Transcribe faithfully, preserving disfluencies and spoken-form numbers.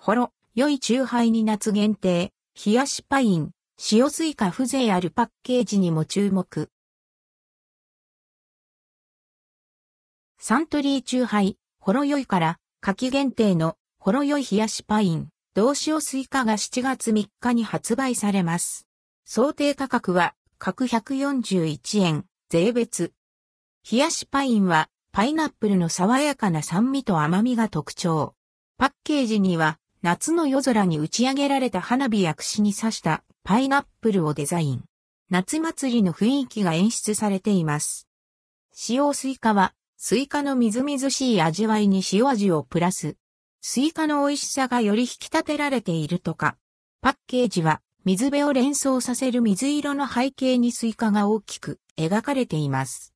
ほろ酔いチューハイに夏限定、冷やしパイン、塩スイカ風情あるパッケージにも注目。サントリーチューハイ、ほろ酔いから夏季限定のほろ酔い冷やしパイン、同塩スイカがしちがつみっかに発売されます。想定価格は各ひゃくよんじゅういちえん、税別。冷やしパインはパイナップルの爽やかな酸味と甘みが特徴。パッケージには夏の夜空に打ち上げられた花火や串に刺したパイナップルをデザイン。夏祭りの雰囲気が演出されています。塩スイカはスイカのみずみずしい味わいに塩味をプラス。スイカの美味しさがより引き立てられているとか。パッケージは水辺を連想させる水色の背景にスイカが大きく描かれています。